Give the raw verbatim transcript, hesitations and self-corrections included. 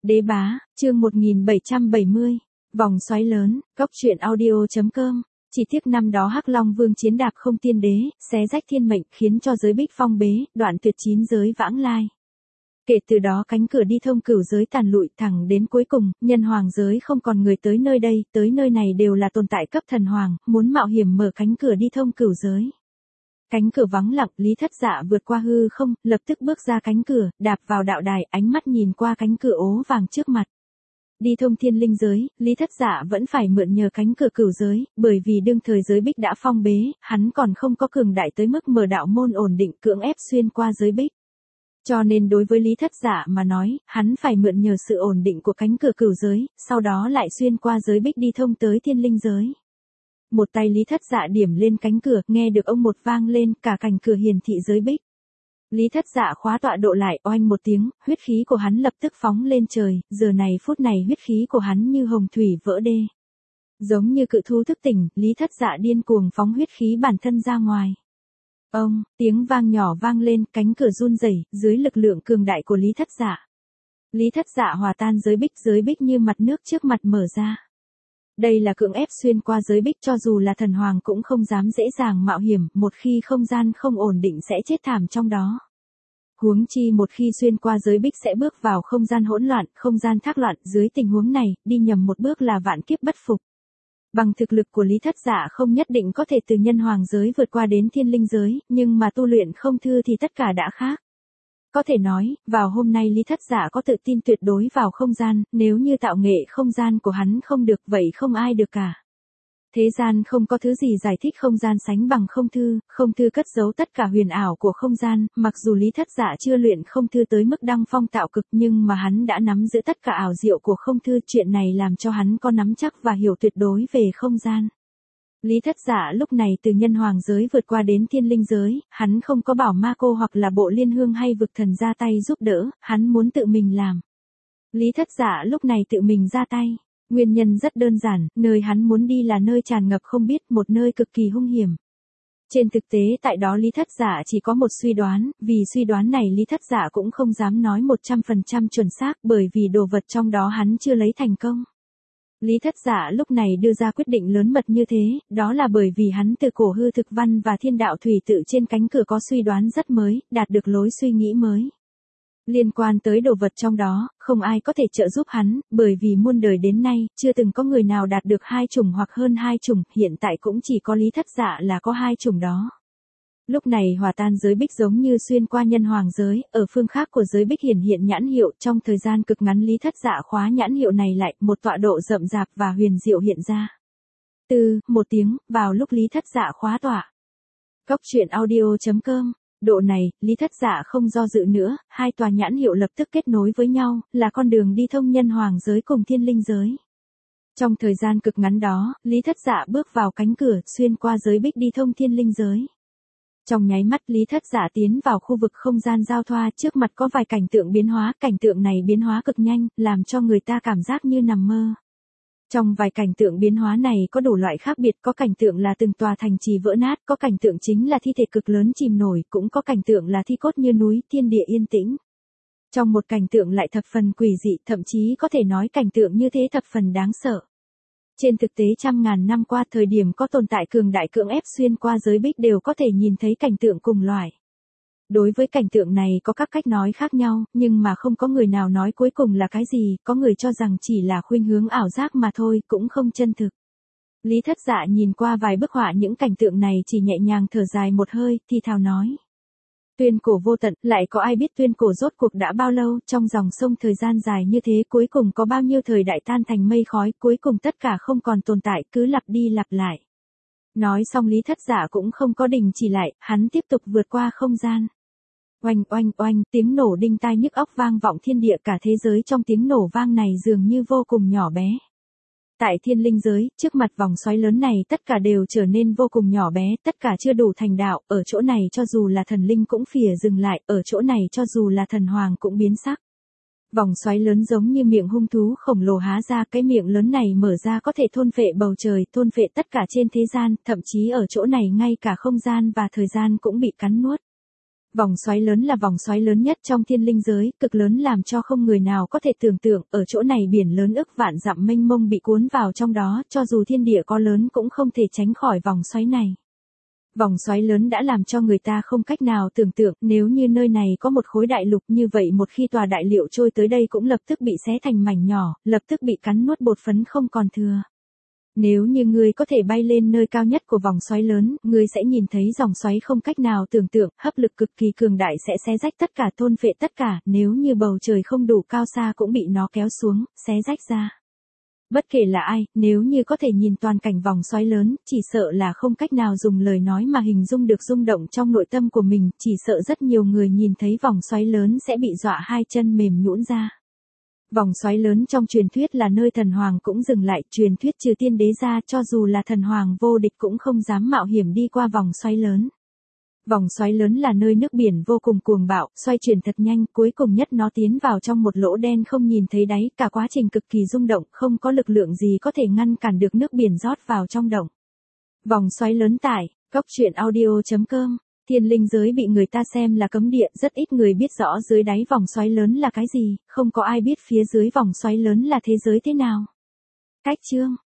Đế bá, chương một nghìn bảy trăm bảy mươi. Vòng xoáy lớn, góc truyện audio.com. Chỉ tiếc năm đó Hắc Long Vương chiến đạp không tiên đế, xé rách thiên mệnh khiến cho giới bích phong bế, đoạn tuyệt chín giới vãng lai. Kể từ đó cánh cửa đi thông cửu giới tàn lụi thẳng đến cuối cùng, nhân hoàng giới không còn người tới nơi đây, tới nơi này đều là tồn tại cấp thần hoàng, muốn mạo hiểm mở cánh cửa đi thông cửu giới. Cánh cửa vắng lặng, Lý Thất Dạ vượt qua hư không, lập tức bước ra cánh cửa, đạp vào đạo đài, ánh mắt nhìn qua cánh cửa ố vàng trước mặt. Đi thông thiên linh giới, Lý Thất Dạ vẫn phải mượn nhờ cánh cửa cửu giới, bởi vì đương thời giới bích đã phong bế, hắn còn không có cường đại tới mức mở đạo môn ổn định cưỡng ép xuyên qua giới bích. Cho nên đối với Lý Thất Dạ mà nói, hắn phải mượn nhờ sự ổn định của cánh cửa cửu giới, sau đó lại xuyên qua giới bích đi thông tới thiên linh giới. Một tay Lý Thất Dạ điểm lên cánh cửa, nghe được ông một vang lên, cả cánh cửa hiển thị giới bích. Lý Thất Dạ khóa tọa độ lại, oanh một tiếng, huyết khí của hắn lập tức phóng lên trời, giờ này phút này huyết khí của hắn như hồng thủy vỡ đê. Giống như cự thú thức tỉnh, Lý Thất Dạ điên cuồng phóng huyết khí bản thân ra ngoài. Ông, tiếng vang nhỏ vang lên, cánh cửa run rẩy, dưới lực lượng cường đại của Lý Thất Dạ. Lý Thất Dạ hòa tan giới bích, giới bích như mặt nước trước mặt mở ra. Đây là cưỡng ép xuyên qua giới bích, cho dù là thần hoàng cũng không dám dễ dàng mạo hiểm, một khi không gian không ổn định sẽ chết thảm trong đó. Huống chi một khi xuyên qua giới bích sẽ bước vào không gian hỗn loạn, không gian thác loạn, dưới tình huống này, đi nhầm một bước là vạn kiếp bất phục. Bằng thực lực của Lý Thất Dạ không nhất định có thể từ nhân hoàng giới vượt qua đến thiên linh giới, nhưng mà tu luyện không thư thì tất cả đã khác. Có thể nói, vào hôm nay Lý Thất Dạ có tự tin tuyệt đối vào không gian, nếu như tạo nghệ không gian của hắn không được vậy không ai được cả. Thế gian không có thứ gì giải thích không gian sánh bằng không thư, không thư cất giấu tất cả huyền ảo của không gian, mặc dù Lý Thất Dạ chưa luyện không thư tới mức đăng phong tạo cực nhưng mà hắn đã nắm giữ tất cả ảo diệu của không thư, chuyện này làm cho hắn có nắm chắc và hiểu tuyệt đối về không gian. Lý Thất Dạ lúc này từ nhân hoàng giới vượt qua đến thiên linh giới, hắn không có bảo ma cô hoặc là bộ liên hương hay vực thần ra tay giúp đỡ, hắn muốn tự mình làm. Lý Thất Dạ lúc này tự mình ra tay. Nguyên nhân rất đơn giản, nơi hắn muốn đi là nơi tràn ngập không biết, một nơi cực kỳ hung hiểm. Trên thực tế tại đó Lý Thất Dạ chỉ có một suy đoán, vì suy đoán này Lý Thất Dạ cũng không dám nói một trăm phần trăm chuẩn xác bởi vì đồ vật trong đó hắn chưa lấy thành công. Lý Thất Dạ lúc này đưa ra quyết định lớn mật như thế, đó là bởi vì hắn từ cổ hư thực văn và thiên đạo thủy tự trên cánh cửa có suy đoán rất mới, đạt được lối suy nghĩ mới. Liên quan tới đồ vật trong đó, không ai có thể trợ giúp hắn, bởi vì muôn đời đến nay, chưa từng có người nào đạt được hai chủng hoặc hơn hai chủng, hiện tại cũng chỉ có Lý Thất Dạ là có hai chủng đó. Lúc này hòa tan giới bích giống như xuyên qua nhân hoàng giới, ở phương khác của giới bích hiển hiện nhãn hiệu, trong thời gian cực ngắn Lý Thất Dạ khóa nhãn hiệu này lại, một tọa độ rậm rạp và huyền diệu hiện ra. Từ, một tiếng, vào lúc Lý Thất Dạ khóa tọa. Góc truyện audio.com. Độ này, Lý Thất Dạ không do dự nữa, hai tòa nhãn hiệu lập tức kết nối với nhau, là con đường đi thông nhân hoàng giới cùng thiên linh giới. Trong thời gian cực ngắn đó, Lý Thất Dạ bước vào cánh cửa, xuyên qua giới bích đi thông thiên linh giới. Trong nháy mắt Lý Thất Dạ tiến vào khu vực không gian giao thoa, trước mặt có vài cảnh tượng biến hóa, cảnh tượng này biến hóa cực nhanh, làm cho người ta cảm giác như nằm mơ. Trong vài cảnh tượng biến hóa này có đủ loại khác biệt, có cảnh tượng là từng tòa thành trì vỡ nát, có cảnh tượng chính là thi thể cực lớn chìm nổi, cũng có cảnh tượng là thi cốt như núi, thiên địa yên tĩnh. Trong một cảnh tượng lại thập phần quỷ dị, thậm chí có thể nói cảnh tượng như thế thập phần đáng sợ. Trên thực tế trăm ngàn năm qua thời điểm có tồn tại cường đại cưỡng ép xuyên qua giới bích đều có thể nhìn thấy cảnh tượng cùng loại. Đối với cảnh tượng này có các cách nói khác nhau, nhưng mà không có người nào nói cuối cùng là cái gì, có người cho rằng chỉ là khuynh hướng ảo giác mà thôi, cũng không chân thực. Lý Thất Dạ nhìn qua vài bức họa những cảnh tượng này chỉ nhẹ nhàng thở dài một hơi, thì thào nói. Tuyên cổ vô tận, lại có ai biết tuyên cổ rốt cuộc đã bao lâu, trong dòng sông thời gian dài như thế cuối cùng có bao nhiêu thời đại tan thành mây khói, cuối cùng tất cả không còn tồn tại, cứ lặp đi lặp lại. Nói xong Lý Thất Dạ cũng không có đình chỉ lại, hắn tiếp tục vượt qua không gian. Oanh oanh oanh, tiếng nổ đinh tai nhức óc vang vọng thiên địa, cả thế giới trong tiếng nổ vang này dường như vô cùng nhỏ bé. Tại thiên linh giới, trước mặt vòng xoáy lớn này tất cả đều trở nên vô cùng nhỏ bé, tất cả chưa đủ thành đạo, ở chỗ này cho dù là thần linh cũng phìa dừng lại, ở chỗ này cho dù là thần hoàng cũng biến sắc. Vòng xoáy lớn giống như miệng hung thú khổng lồ há ra, cái miệng lớn này mở ra có thể thôn phệ bầu trời, thôn phệ tất cả trên thế gian, thậm chí ở chỗ này ngay cả không gian và thời gian cũng bị cắn nuốt. Vòng xoáy lớn là vòng xoáy lớn nhất trong thiên linh giới, cực lớn làm cho không người nào có thể tưởng tượng, ở chỗ này biển lớn ức vạn dặm mênh mông bị cuốn vào trong đó, cho dù thiên địa có lớn cũng không thể tránh khỏi vòng xoáy này. Vòng xoáy lớn đã làm cho người ta không cách nào tưởng tượng, nếu như nơi này có một khối đại lục như vậy, một khi tòa đại liệu trôi tới đây cũng lập tức bị xé thành mảnh nhỏ, lập tức bị cắn nuốt bột phấn không còn thừa. Nếu như ngươi có thể bay lên nơi cao nhất của vòng xoáy lớn, ngươi sẽ nhìn thấy dòng xoáy không cách nào tưởng tượng, hấp lực cực kỳ cường đại sẽ xé rách tất cả, thôn phệ tất cả, nếu như bầu trời không đủ cao xa cũng bị nó kéo xuống, xé rách ra. Bất kể là ai, nếu như có thể nhìn toàn cảnh vòng xoáy lớn, chỉ sợ là không cách nào dùng lời nói mà hình dung được rung động trong nội tâm của mình, chỉ sợ rất nhiều người nhìn thấy vòng xoáy lớn sẽ bị dọa hai chân mềm nhũn ra. Vòng xoáy lớn trong truyền thuyết là nơi thần hoàng cũng dừng lại, truyền thuyết trừ tiên đế ra, cho dù là thần hoàng vô địch cũng không dám mạo hiểm đi qua vòng xoáy lớn. Vòng xoáy lớn là nơi nước biển vô cùng cuồng bạo, xoay chuyển thật nhanh, cuối cùng nhất nó tiến vào trong một lỗ đen không nhìn thấy đáy, cả quá trình cực kỳ rung động, không có lực lượng gì có thể ngăn cản được nước biển rót vào trong động. Vòng xoáy lớn tại cốc truyện audio chấm com. Thiên linh giới bị người ta xem là cấm địa, rất ít người biết rõ dưới đáy vòng xoáy lớn là cái gì, không có ai biết phía dưới vòng xoáy lớn là thế giới thế nào. Cách chương